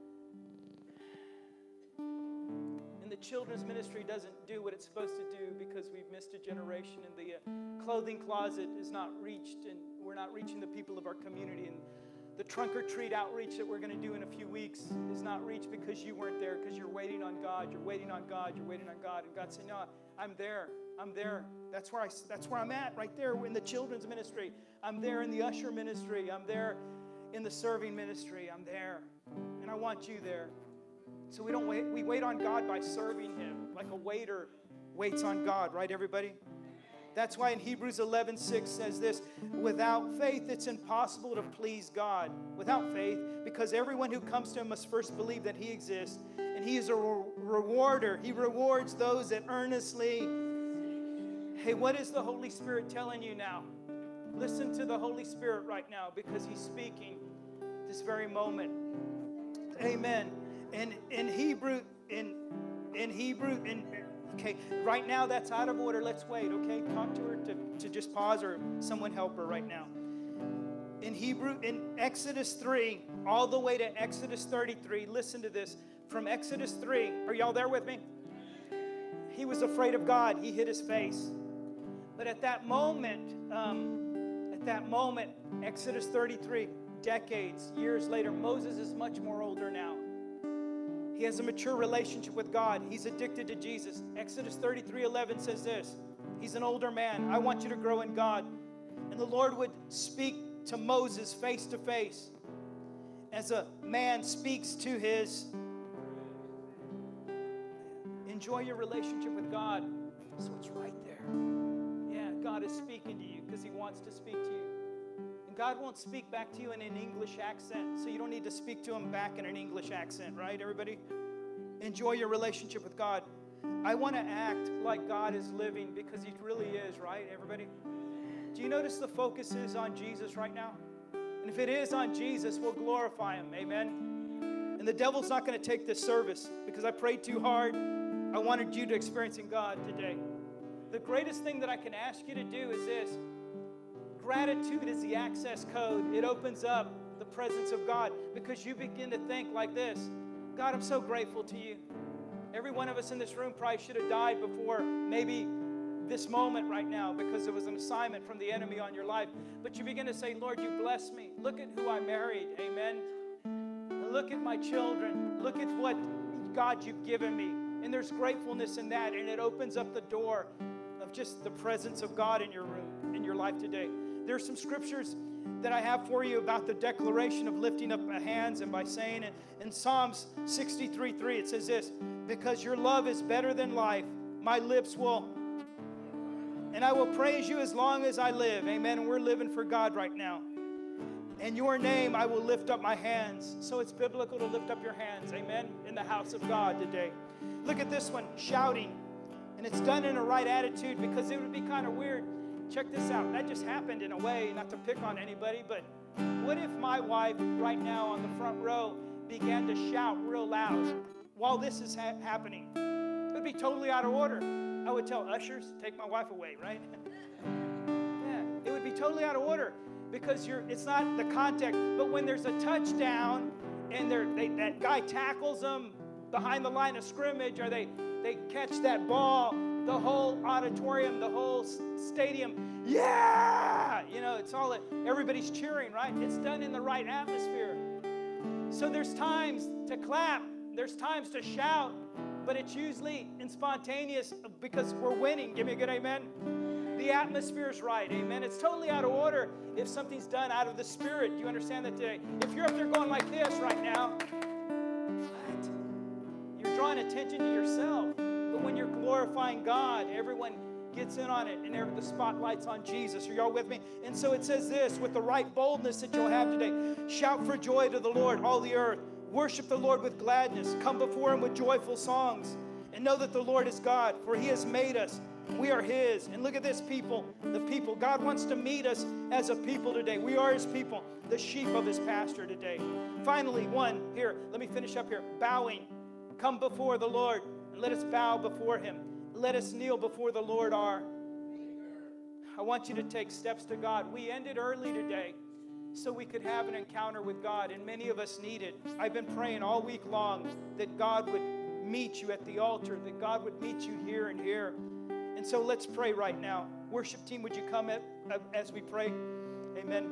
And the children's ministry doesn't do what it's supposed to do because we've missed a generation, and the uh, clothing closet is not reached, and we're not reaching the people of our community. And the trunk or treat outreach that we're going to do in a few weeks is not reached because you weren't there, because you're waiting on God. You're waiting on God. You're waiting on God. And God said, no, I'm there. I'm there. That's where, I, that's where I'm at, right there in the children's ministry. I'm there in the usher ministry. I'm there in the serving ministry. I'm there. And I want you there. So we don't wait. We wait on God by serving Him like a waiter waits on God, right, everybody? That's why in Hebrews eleven six says this, without faith it's impossible to please God. Without faith, because everyone who comes to Him must first believe that He exists, and He is a re- rewarder. He rewards those that earnestly. Hey, what is the Holy Spirit telling you now? Listen to the Holy Spirit right now, because He's speaking this very moment. Amen. And in Hebrew, in in Hebrew, in okay, right now that's out of order. Let's wait, okay? Talk to her to, to just pause, or someone help her right now. In Hebrew, in Exodus three, all the way to Exodus thirty-three, listen to this. From Exodus three, are y'all there with me? He was afraid of God. He hid his face. But at that moment, um, at that moment, Exodus thirty-three, decades, years later, Moses is much more older now. He has a mature relationship with God. He's addicted to Jesus. Exodus thirty-three eleven says this. He's an older man. I want you to grow in God. And the Lord would speak to Moses face to face as a man speaks to his Enjoy your relationship with God. So it's right there. Yeah, God is speaking to you because He wants to speak to you. And God won't speak back to you in an English accent, so you don't need to speak to Him back in an English accent, right, everybody? Enjoy your relationship with God. I want to act like God is living because He really is, right, everybody? Do you notice the focus is on Jesus right now? And if it is on Jesus, we'll glorify Him, amen? And the devil's not going to take this service because I prayed too hard. I wanted you to experience in God today. The greatest thing that I can ask you to do is this. Gratitude is the access code. It opens up the presence of God because you begin to think like this. God, I'm so grateful to you. Every one of us in this room probably should have died before maybe this moment right now because it was an assignment from the enemy on your life. But you begin to say, Lord, you bless me. Look at who I married. Amen. Look at my children. Look at what, God, you've given me. And there's gratefulness in that, and it opens up the door of just the presence of God in your room, in your life today. There's some scriptures that I have for you about the declaration of lifting up hands and by saying it. In Psalms sixty-three three, it says this, because your love is better than life, my lips will, and I will praise you as long as I live. Amen. And we're living for God right now. In your name, I will lift up my hands. So it's biblical to lift up your hands. Amen. In the house of God today. Look at this one, shouting. And it's done in a right attitude because it would be kind of weird. Check this out. That just happened in a way, not to pick on anybody, but what if my wife right now on the front row began to shout real loud while this is ha- happening? It would be totally out of order. I would tell ushers, take my wife away, right? Yeah, it would be totally out of order because you're. It's not the context. But when there's a touchdown and they, that guy tackles them behind the line of scrimmage, or they, they catch that ball, the whole auditorium, the whole stadium, yeah! You know, it's all, everybody's cheering, right? It's done in the right atmosphere. So there's times to clap, there's times to shout, but it's usually in spontaneous because we're winning. Give me a good amen. The atmosphere is right, amen. It's totally out of order if something's done out of the Spirit. Do you understand that today? If you're up there going like this right now, what? You're drawing attention to yourself. But when you're glorifying God, everyone gets in on it, and the spotlight's on Jesus. Are y'all with me? And so it says this, with the right boldness that you'll have today, shout for joy to the Lord, all the earth. Worship the Lord with gladness. Come before Him with joyful songs. And know that the Lord is God, for He has made us. We are His. And look at this, people, the people. God wants to meet us as a people today. We are His people, the sheep of His pasture today. Finally, one, here, let me finish up here. Bowing. Come before the Lord, and let us bow before Him. Let us kneel before the Lord our. I want you to take steps to God. We ended early today so we could have an encounter with God, and many of us need it. I've been praying all week long that God would meet you at the altar, that God would meet you here and here. And so let's pray right now. Worship team, would you come at, uh, as we pray? Amen.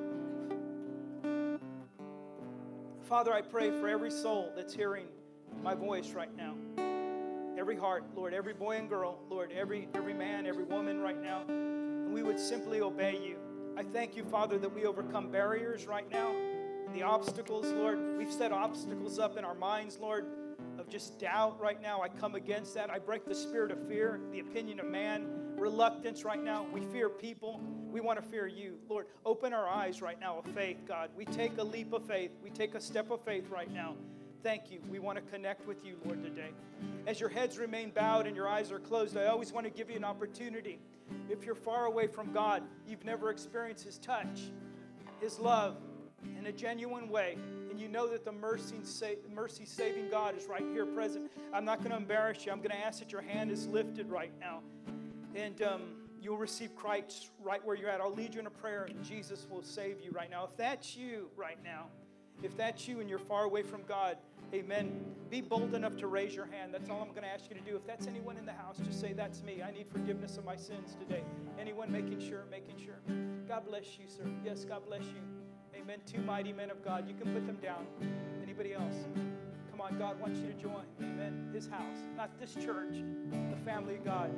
Father, I pray for every soul that's hearing my voice right now. Every heart, Lord, every boy and girl, Lord, every, every man, every woman right now. And we would simply obey you. I thank you, Father, that we overcome barriers right now. The obstacles, Lord, we've set obstacles up in our minds, Lord, of just doubt right now. I come against that. I break the spirit of fear, the opinion of man, reluctance right now. We fear people. We want to fear you. Lord, open our eyes right now of faith, God. We take a leap of faith. We take a step of faith right now. Thank you. We want to connect with you, Lord, today. As your heads remain bowed and your eyes are closed, I always want to give you an opportunity. If you're far away from God, you've never experienced His touch, His love in a genuine way, and you know that the mercy, mercy saving God is right here present. I'm not going to embarrass you. I'm going to ask that your hand is lifted right now, and um, you'll receive Christ right where you're at. I'll lead you in a prayer, and Jesus will save you right now. If that's you right now, if that's you and you're far away from God, amen, be bold enough to raise your hand. That's all I'm going to ask you to do. If that's anyone in the house, just say, that's me. I need forgiveness of my sins today. Anyone making sure, making sure. God bless you, sir. Yes, God bless you. Amen. Two mighty men of God. You can put them down. Anybody else? Come on, God wants you to join. Amen. His house, not this church, the family of God.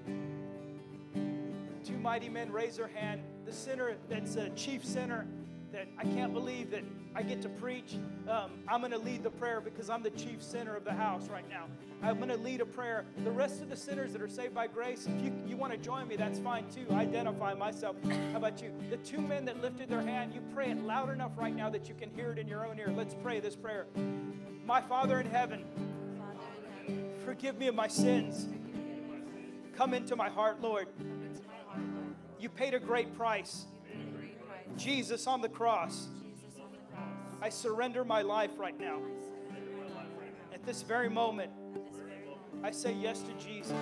Two mighty men raise their hand. The sinner that's a chief sinner that I can't believe that I get to preach. Um, I'm going to lead the prayer because I'm the chief sinner of the house right now. I'm going to lead a prayer. The rest of the sinners that are saved by grace, if you, you want to join me, that's fine too. I identify myself. How about you? The two men that lifted their hand, you pray it loud enough right now that you can hear it in your own ear. Let's pray this prayer. My Father in heaven, forgive me of my sins. Come into my heart, Lord. You paid a great price. Jesus on the cross. I surrender my life right now. At this very moment, I say yes to Jesus.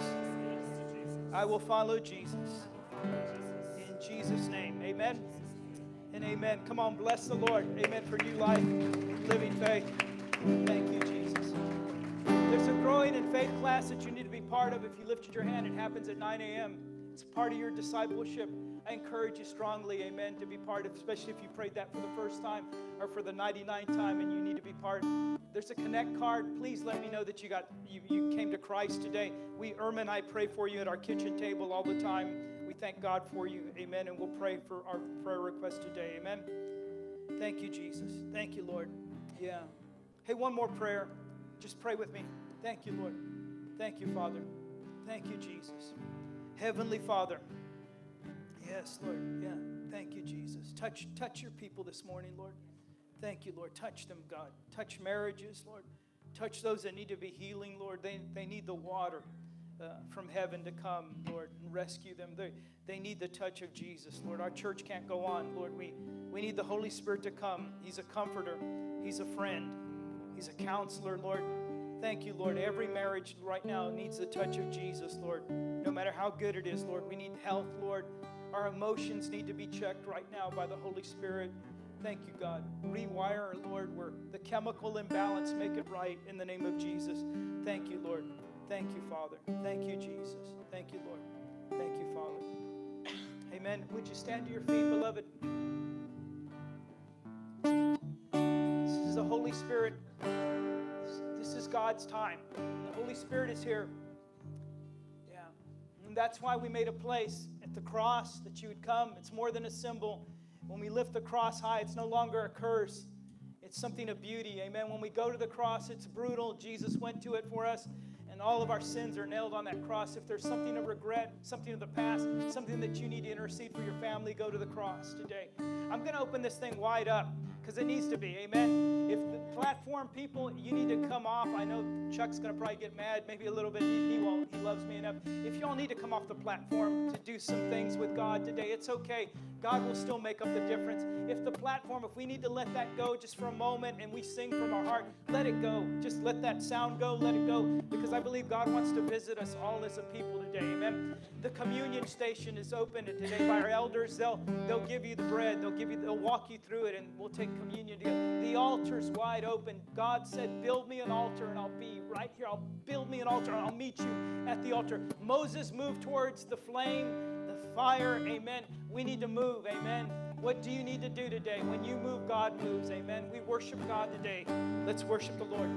I will follow Jesus. In Jesus' name, amen and amen. Come on, bless the Lord. Amen for new life, living faith. Thank you, Jesus. There's a growing in faith class that you need to be part of. If you lifted your hand, it happens at nine a.m. It's part of your discipleship. I encourage you strongly, amen, to be part of, especially if you prayed that for the first time or for the ninety-ninth time and you need to be part. There's a connect card. Please let me know that you got you, you came to Christ today. We, Irma and I, pray for you at our kitchen table all the time. We thank God for you, amen, and we'll pray for our prayer request today, amen. Thank you, Jesus. Thank you, Lord. Yeah. Hey, one more prayer. Just pray with me. Thank you, Lord. Thank you, Father. Thank you, Jesus. Heavenly Father. Yes, Lord. Yeah. Thank you, Jesus. Touch, touch your people this morning, Lord. Thank you, Lord. Touch them, God. Touch marriages, Lord. Touch those that need to be healing, Lord. They, they need the water uh, from heaven to come, Lord, and rescue them. They, they need the touch of Jesus, Lord. Our church can't go on, Lord. We, we need the Holy Spirit to come. He's a comforter. He's a friend. He's a counselor, Lord. Thank you, Lord. Every marriage right now needs the touch of Jesus, Lord. No matter how good it is, Lord. We need health, Lord. Our emotions need to be checked right now by the Holy Spirit. Thank you, God. Rewire, Lord, where the chemical imbalance, make it right in the name of Jesus. Thank you, Lord. Thank you, Father. Thank you, Jesus. Thank you, Lord. Thank you, Father. Amen. Would you stand to your feet, beloved? This is the Holy Spirit. This is God's time. The Holy Spirit is here. Yeah. And that's why we made a place at the cross that you would come. It's more than a symbol. When we lift the cross high, it's no longer a curse. It's something of beauty. Amen. When we go to the cross, it's brutal. Jesus went to it for us, and all of our sins are nailed on that cross. If there's something of regret, something of the past, something that you need to intercede for your family, go to the cross today. I'm going to open this thing wide up because it needs to be. Amen. If the platform people, you need to come off. I know Chuck's going to probably get mad, maybe a little bit. He, he won't. He loves me enough. If y'all need to come off the platform to do some things with God today, it's okay. God will still make up the difference. If the platform, if we need to let that go just for a moment and we sing from our heart, let it go. Just let that sound go, let it go, because I believe God wants to visit us all as a people today. Amen. The communion station is open today by our elders. They'll they'll give you the bread. They'll give you. They'll walk you through it, and we'll take communion together. The altar's wide open. God said, "Build me an altar, and I'll be right here. I'll build me an altar, and I'll meet you at the altar." Moses moved towards the flame, the fire. Amen. We need to move. Amen. What do you need to do today? When you move, God moves. Amen. We worship God today. Let's worship the Lord.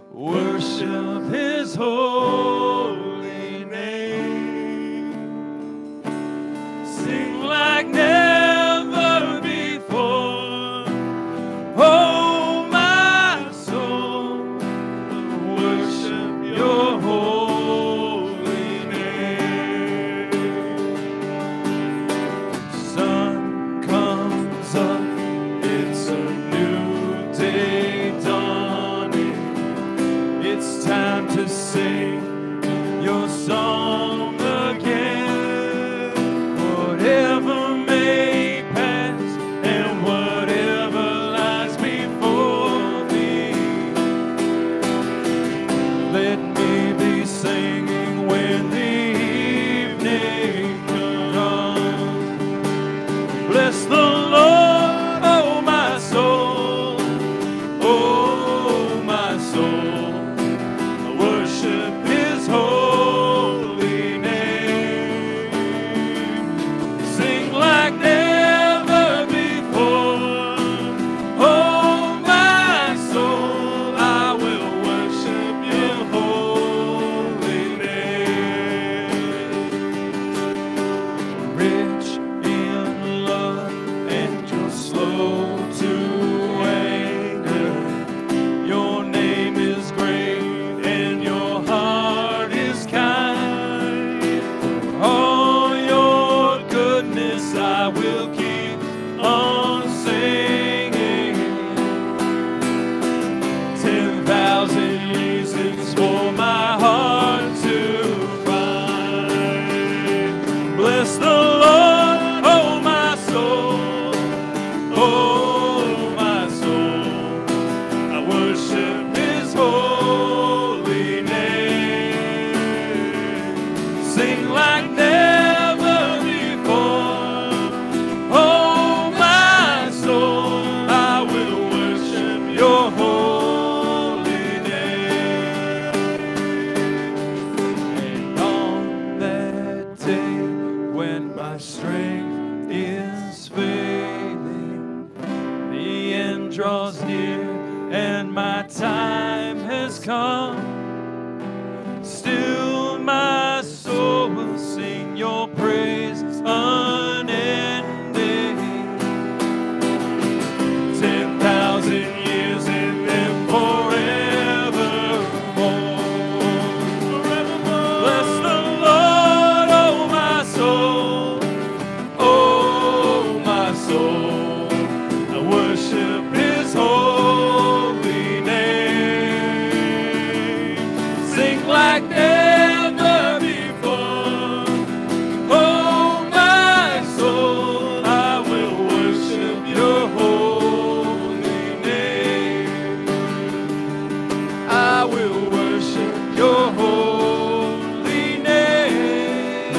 worship His holy name. Sing like never before. Oh, my soul, worship Your holy name. Sun comes up, it's a new day dawning. It's time to sing Your song again. Whatever may pass and whatever lies before me, let me be singing when the evening comes. Bless the Lord, oh my soul, oh my soul, worship His holy name. Sing like never before. Oh my soul, I will worship Your holy name. Rich in love and You're slow to anger. Your name is great and Your heart is kind. For all Your goodness I will keep on singing. Ten thousand reasons for my heart to find. Bless the Lord, oh my soul, oh my soul, I worship His holy name. Sing like never before. Oh my soul, I will worship Your holy name. And on that day when my strength is failing, the end draws near and my time has come, still my soul will sing Your praise unending. Ten thousand years and then forevermore. Bless the Lord, oh my soul, oh my soul, I worship His holy name. Sing like never before. Oh my soul, I will worship Your holy name. I will worship Your holy name.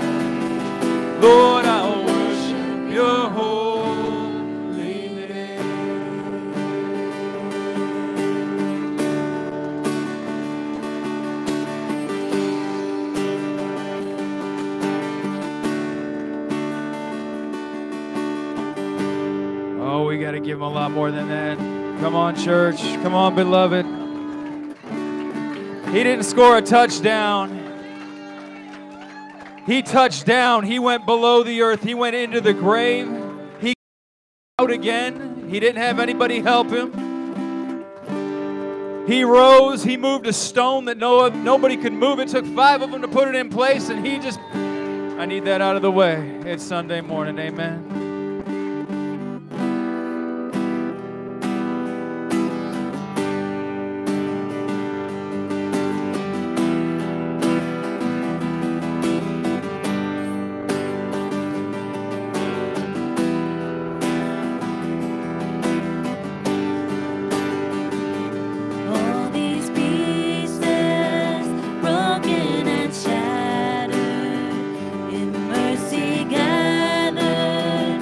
Lord, I'll worship Your holy name. Oh, we got to give Him a lot more than that. Come on, church. Come on, beloved. He didn't score a touchdown. He touched down. He went below the earth. He went into the grave. He out again. He didn't have anybody help Him. He rose. He moved a stone that no, nobody could move. It took five of them to put it in place, and He just, I need that out of the way. It's Sunday morning. Amen. All these pieces broken and shattered, in mercy gathered.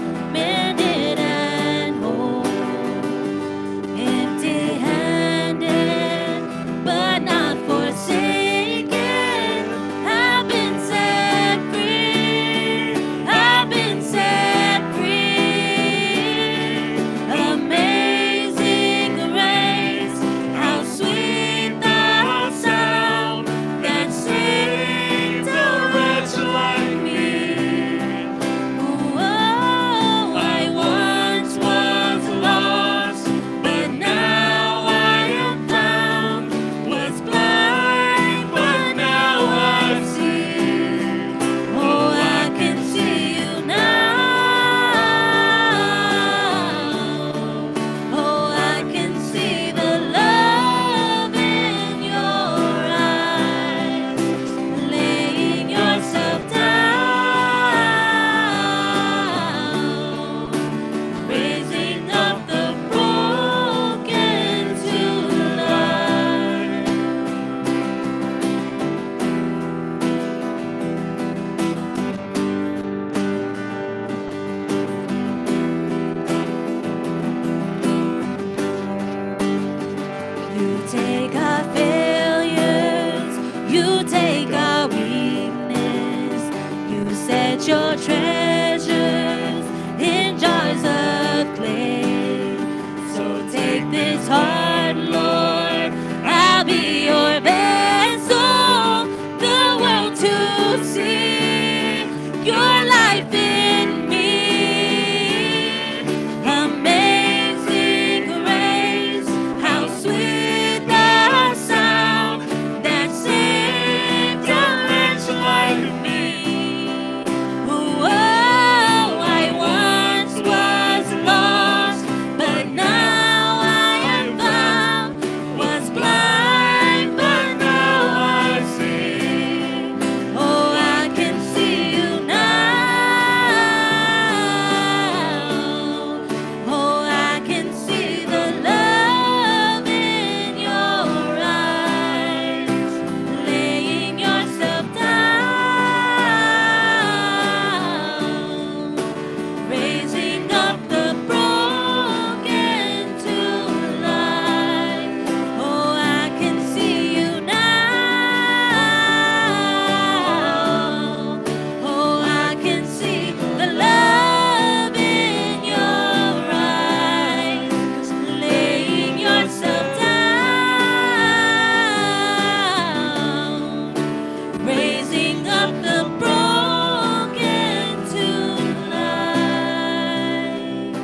You take our failures, you take our weakness, you set your treasures in jars of clay. So take this heart, Lord, I'll be your vessel, the world to see your life in me. Amazing grace, how sweet the sound that saved a wretch like me. Oh, I once was lost, but now I am found. Was blind, but now I see. Oh, I can see you now. Oh, I can see the love in your eyes, laying yourself down, raising up the broken to life. Oh, I can see you now. Oh, I can see the love in your eyes, laying yourself down, raising up the broken to life.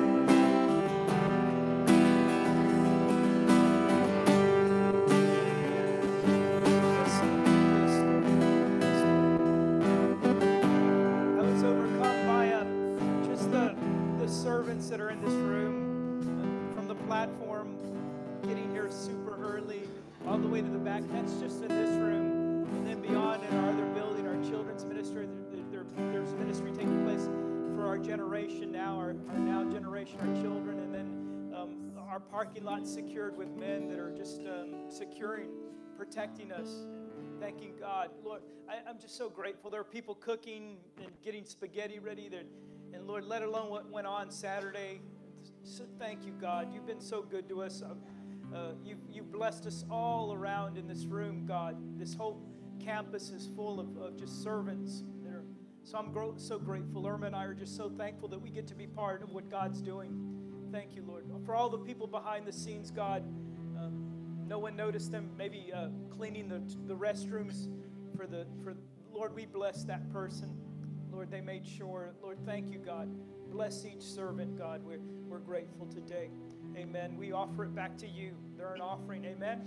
I was overcome by uh, just the, the servants that are in this room, uh, from the platform, getting here super early, all the way to the back. That's just in this room. And then beyond in our other building, our children's ministry, there, there, there's ministry taking place for our generation now, our, our now generation, our children. And then um, our parking lot secured with men that are just um, securing, protecting us. Thanking God. Lord, I, I'm just so grateful. There are people cooking and getting spaghetti ready. There, and Lord, let alone what went on Saturday. So thank you, God. You've been so good to us. Uh, uh, you, you blessed us all around in this room, God. This whole campus is full of, of just servants. That are, so I'm gro- so grateful. Irma and I are just so thankful that we get to be part of what God's doing. Thank you, Lord. For all the people behind the scenes, God, um, no one noticed them maybe uh, cleaning the, the restrooms for the, for Lord, we bless that person. Lord, they made sure. Lord, thank you, God. Bless each servant, God. We're, we're grateful today. Amen. We offer it back to you. They're an offering. Amen.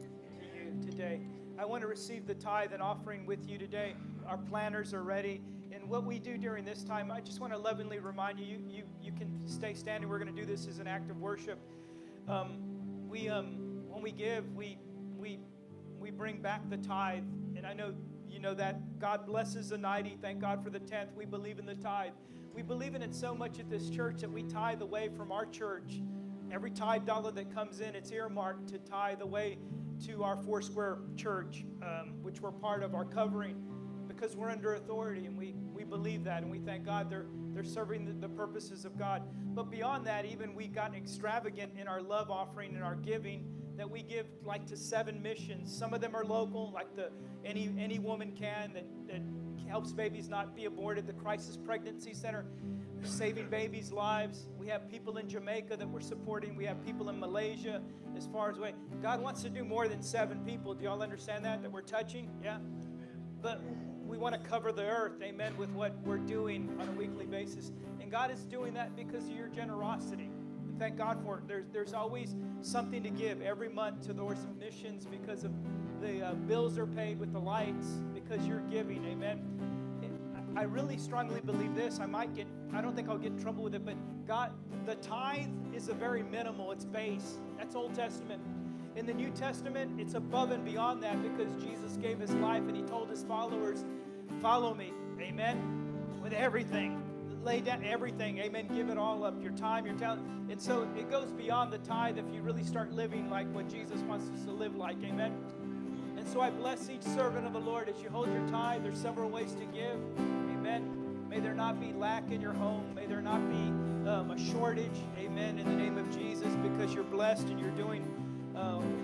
To you today. I want to receive the tithe and offering with you today. Our planners are ready. And what we do during this time, I just want to lovingly remind you, you, you, you can stay standing. We're going to do this as an act of worship. Um, we, um, when we give, we, we, we bring back the tithe. And I know you know that God blesses the ninety. Thank God for the tenth. We believe in the tithe. We believe in it so much at this church that we tithe away from our church. Every tithe dollar that comes in, it's earmarked to tithe away to our Foursquare church, um, which we're part of, our covering, because we're under authority, and we, we believe that, and we thank God they're, they're serving the, the purposes of God. But beyond that, even we got extravagant in our love offering and our giving, that we give like to seven missions. Some of them are local, like the any any woman can that, that helps babies not be aborted, the Crisis Pregnancy Center, saving babies' lives. We have people in Jamaica that we're supporting. We have people in Malaysia as far as away. God wants to do more than seven people. Do y'all understand that, that we're touching? Yeah? But we want to cover the earth, amen, with what we're doing on a weekly basis. And God is doing that because of your generosity. And thank God for it. There's, there's always something to give every month to those missions because of the uh, bills are paid with the lights because you're giving, amen. I really strongly believe this. I might get, I don't think I'll get in trouble with it, but God, the tithe is a very minimal. It's base. That's Old Testament. In the New Testament, it's above and beyond that because Jesus gave his life and he told his followers, follow me, amen, with everything. Lay down everything, amen, give it all up, your time, your talent. And so it goes beyond the tithe if you really start living like what Jesus wants us to live like, amen. And so I bless each servant of the Lord as you hold your tithe. There's several ways to give, amen. May there not be lack in your home. May there not be um, a shortage, amen, in the name of Jesus, because you're blessed and you're doing uh,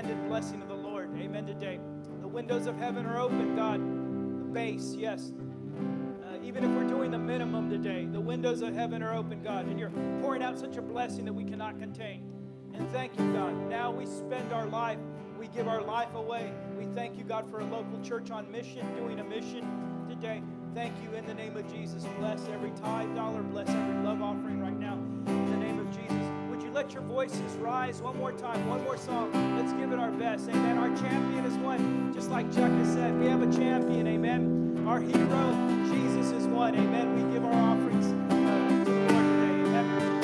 unlimited blessing of the Lord. Amen today. The windows of heaven are open, God. The base, yes. Uh, even if we're doing the minimum today, the windows of heaven are open, God. And you're pouring out such a blessing that we cannot contain. And thank you, God. Now we spend our life. We give our life away. We thank you, God, for a local church on mission, doing a mission today. Thank you in the name of Jesus. Bless every tithe dollar. Bless every love offering right now in the name of Jesus. Would you let your voices rise one more time, one more song. Let's give it our best. Amen. Our champion is one. Just like Chuck has said, we have a champion. Amen. Our hero, Jesus, is one. Amen. We give our offerings uh, to the Lord today. Amen.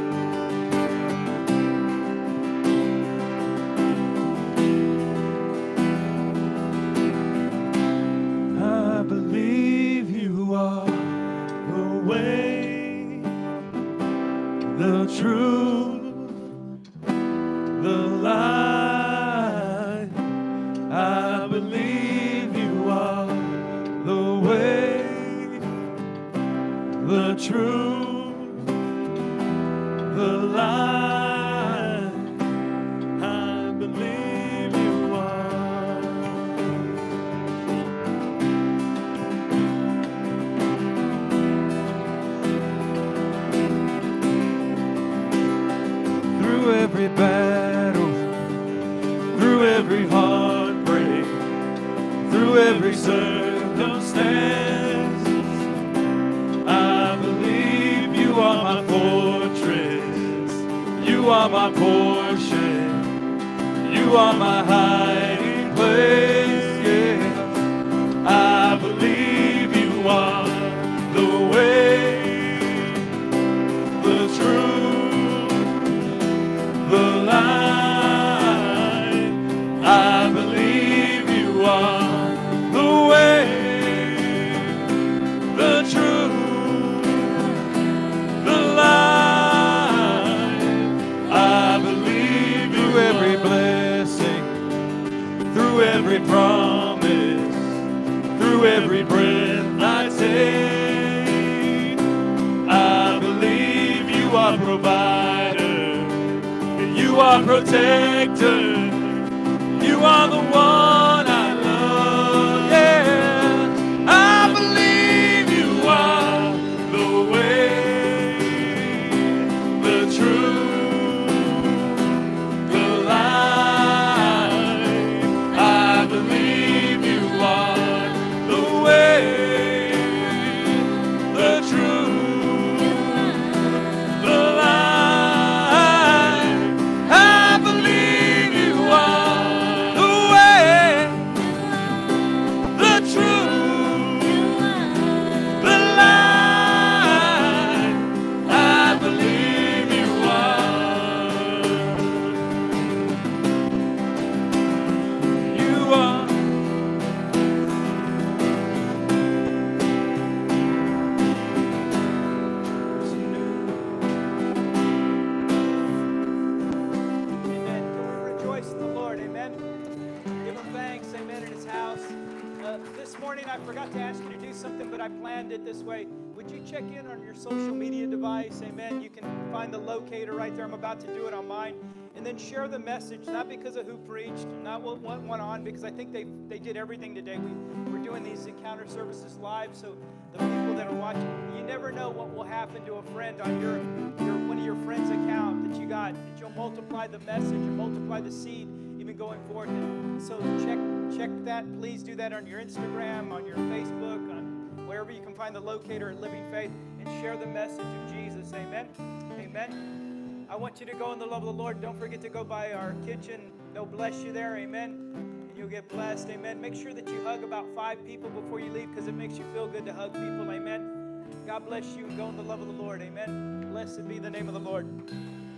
I believe you are the way, the truth, the light. I believe you are the way, the truth, the light. I believe you are. Through every battle, through every heartbreak, through every circumstance, I believe you are my fortress, you are my portion, you are my hiding place, yeah. I believe you are the way, the truth, the light. I believe you are the way, the truth, the light. I believe you. Through every blessing, through every promise, through every breath I take, I believe you are provider, you are protector, you are the one I love, yeah. I believe you are the way, the truth, the light. I believe you are the way, the truth, the light. I believe you are the way, the truth, the light. I believe you are. You are. Amen. Can we rejoice in the Lord? Amen. Give him thanks. Amen. In his house. Uh, this morning I forgot to ask you to do something, but I planned it this way. Would you check in on your social media device? Amen. You can find the locator right there. I'm about to do it on mine. And then share the message, not because of who preached, not what what went on, because I think they they did everything today. We, we're doing these encounter services live, so the people that are watching, you never know what will happen to a friend on your, your one of your friends' account that you got, that you'll multiply the message or multiply the seed even going forward. And so check check that. Please do that on your Instagram, on your Facebook, on wherever you can find the locator at Living Faith, and share the message of Jesus. Amen. Amen. I want you to go in the love of the Lord. Don't forget to go by our kitchen. They'll bless you there. Amen. And you'll get blessed. Amen. Make sure that you hug about five people before you leave, because it makes you feel good to hug people. Amen. God bless you, and go in the love of the Lord. Amen. Blessed be the name of the Lord.